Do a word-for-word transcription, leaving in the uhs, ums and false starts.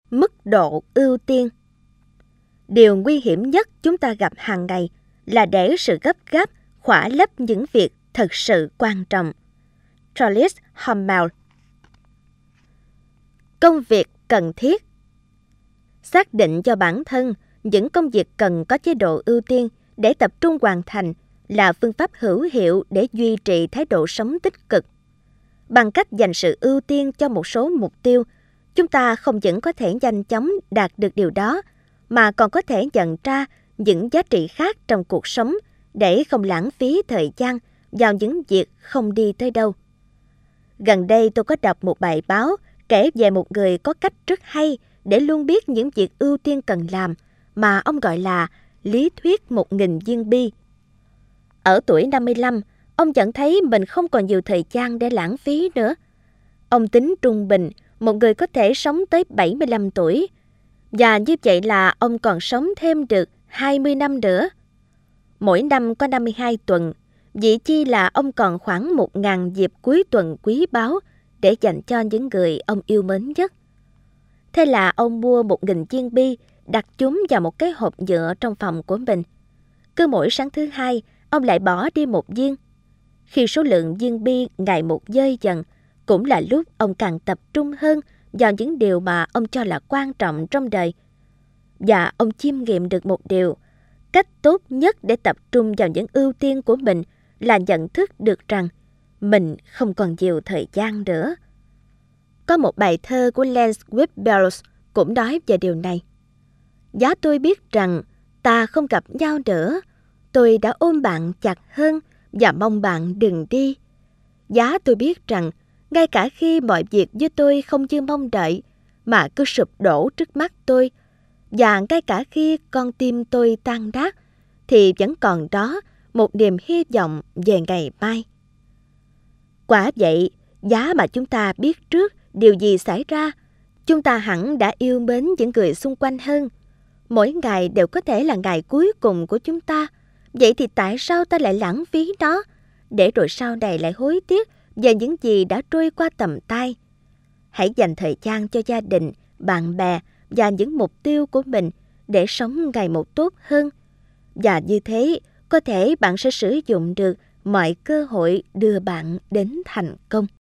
Mức độ ưu tiên. Điều nguy hiểm nhất chúng ta gặp hàng ngày là để sự gấp gáp khỏa lấp những việc thật sự quan trọng. Charles Hummel. Công việc cần thiết. Xác định cho bản thân những công việc cần có chế độ ưu tiên để tập trung hoàn thành là phương pháp hữu hiệu để duy trì thái độ sống tích cực. Bằng cách dành sự ưu tiên cho một số mục tiêu, chúng ta không những có thể nhanh chóng đạt được điều đó, mà còn có thể nhận ra những giá trị khác trong cuộc sống để không lãng phí thời gian vào những việc không đi tới đâu. Gần đây tôi có đọc một bài báo kể về một người có cách rất hay để luôn biết những việc ưu tiên cần làm, mà ông gọi là lý thuyết một nghìn viên bi. Ở tuổi năm mươi lăm, ông nhận thấy mình không còn nhiều thời gian để lãng phí nữa. Ông tính trung bình một người có thể sống tới bảy mươi lăm tuổi, và như vậy là ông còn sống thêm được hai mươi năm nữa. Mỗi năm có năm mươi hai tuần, vị chi là ông còn khoảng một nghìn dịp cuối tuần quý báu để dành cho những người ông yêu mến nhất. Thế là ông mua một nghìn viên bi, đặt chúng vào một cái hộp nhựa trong phòng của mình. Cứ mỗi sáng thứ hai, ông lại bỏ đi một viên. Khi số lượng viên bi ngày một dơi dần, cũng là lúc ông càng tập trung hơn vào những điều mà ông cho là quan trọng trong đời. Và ông chiêm nghiệm được một điều, cách tốt nhất để tập trung vào những ưu tiên của mình là nhận thức được rằng mình không còn nhiều thời gian nữa. Có một bài thơ của Lance Whitbells cũng nói về điều này. Giá tôi biết rằng ta không gặp nhau nữa, tôi đã ôm bạn chặt hơn và mong bạn đừng đi. Giá tôi biết rằng ngay cả khi mọi việc với tôi không như mong đợi mà cứ sụp đổ trước mắt tôi, và ngay cả khi con tim tôi tan nát, thì vẫn còn đó một niềm hy vọng về ngày mai. Quả vậy, giá mà chúng ta biết trước điều gì xảy ra, chúng ta hẳn đã yêu mến những người xung quanh hơn. Mỗi ngày đều có thể là ngày cuối cùng của chúng ta. Vậy thì tại sao ta lại lãng phí nó, để rồi sau này lại hối tiếc về những gì đã trôi qua tầm tay? Hãy dành thời gian cho gia đình, bạn bè và những mục tiêu của mình để sống ngày một tốt hơn. Và như thế, có thể bạn sẽ sử dụng được mọi cơ hội đưa bạn đến thành công.